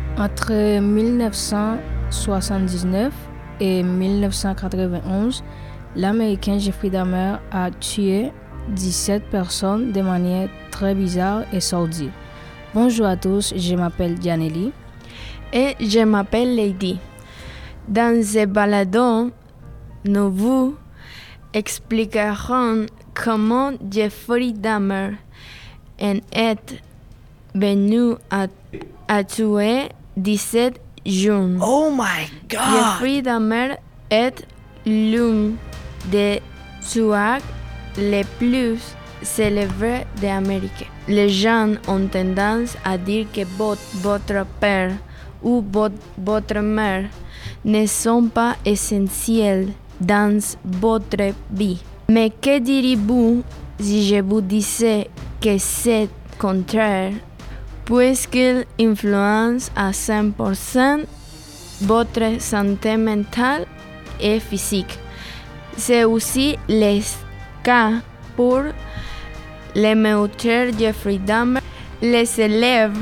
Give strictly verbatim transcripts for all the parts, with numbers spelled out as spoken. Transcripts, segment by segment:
Entre mille neuf cent soixante-dix-neuf et mille neuf cent quatre-vingt-onze, l'Américain Jeffrey Dahmer a tué dix-sept personnes de manière très bizarre et sordide. Bonjour à tous, je m'appelle Dianelli. Et je m'appelle Lady. Dans ce balado, nous vous expliquerons comment Jeffrey Dahmer en est venu à, à tuer dix-sept jeunes. Oh my God! Jeffrey Dahmer est l'un des tueurs les plus célèbres d'Amérique. Les gens ont tendance à dire que votre, votre père ou votre, votre mère ne sont pas essentiels dans votre vie. Mais que diriez-vous si je vous disais que c'est contraire, puisqu'ils influencent à cent pour cent votre santé mentale et physique? C'est aussi le cas pour le meurtrier Jeffrey Dahmer, le célèbre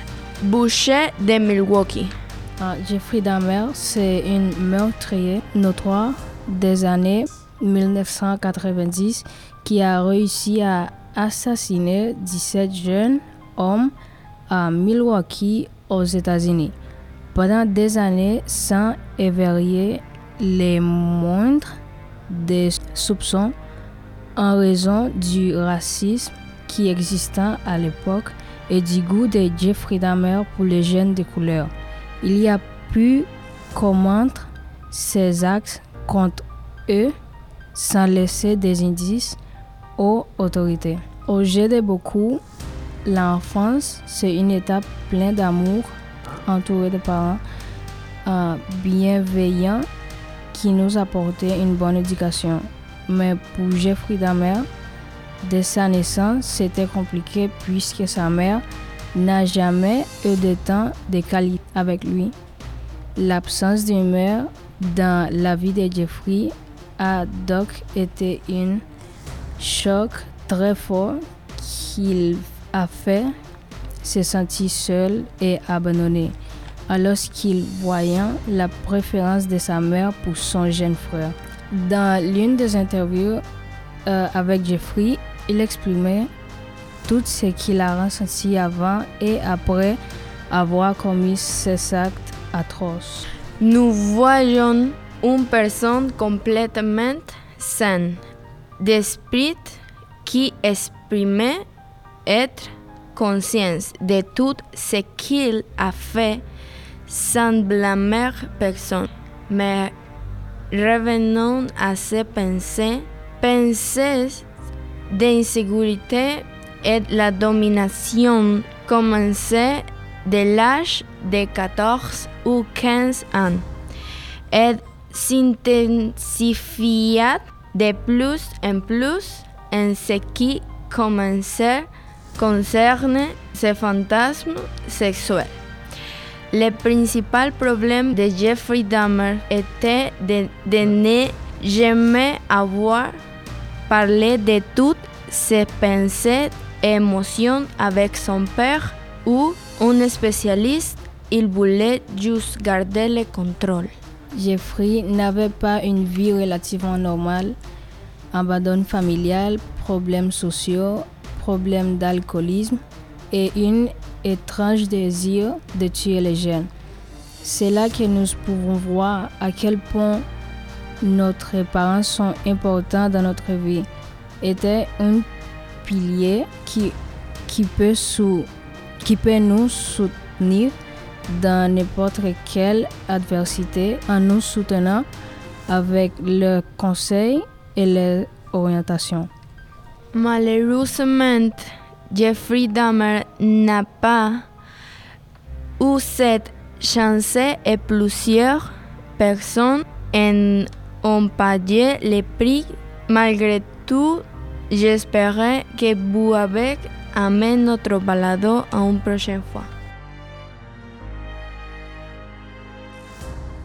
boucher de Milwaukee. Ah, Jeffrey Dahmer, c'est un meurtrier notoire des années dix-neuf cent quatre-vingt-dix qui a réussi à assassiner dix-sept jeunes hommes à Milwaukee, aux États-Unis, pendant des années sans éveiller les moindres des soupçons en raison du racisme qui existait à l'époque et du goût de Jeffrey Dahmer pour les jeunes de couleur. Il y a pu commettre ces actes contre eux sans laisser des indices aux autorités. Aux yeux de beaucoup, l'enfance, c'est une étape pleine d'amour, entourée de parents euh, bienveillants qui nous apportaient une bonne éducation. Mais pour Jeffrey Dahmer, dès sa naissance, c'était compliqué puisque sa mère n'a jamais eu de temps de qualité avec lui. L'absence d'une mère dans la vie de Jeffrey a donc été un choc très fort qu'il a fait se sentir seul et abandonné, alors qu'il voyait la préférence de sa mère pour son jeune frère. Dans l'une des interviews euh, avec Jeffrey, il exprimait tout ce qu'il a ressenti avant et après avoir commis ces actes atroces. Nous voyons une personne complètement saine d'esprit qui exprimait être conscient de tout ce qu'il a fait sans blâmer personne. Mais revenons à ces pensées, pensées d'insécurité et la domination commencée dès l'âge de quatorze ou quinze ans et s'intensifie de plus en plus en ce qui commençait concerne ses fantasmes sexuels. Le principal problème de Jeffrey Dahmer était de, de ne jamais avoir parlé de toutes ses pensées et émotions avec son père ou un spécialiste. Il voulait juste garder le contrôle. Jeffrey n'avait pas une vie relativement normale, abandon familial, problèmes sociaux, problèmes d'alcoolisme et un étrange désir de tuer les jeunes. C'est là que nous pouvons voir à quel point nos parents sont importants dans notre vie. Était un pilier qui, qui, peut sous, qui peut nous soutenir dans n'importe quelle adversité en nous soutenant avec leurs conseils et leurs orientations. Malheureusement, Jeffrey Dahmer n'a pas eu cette chance et plusieurs personnes en ont payé le prix. Malgré tout, j'espère que vous avez aimé notre balado à une prochaine fois.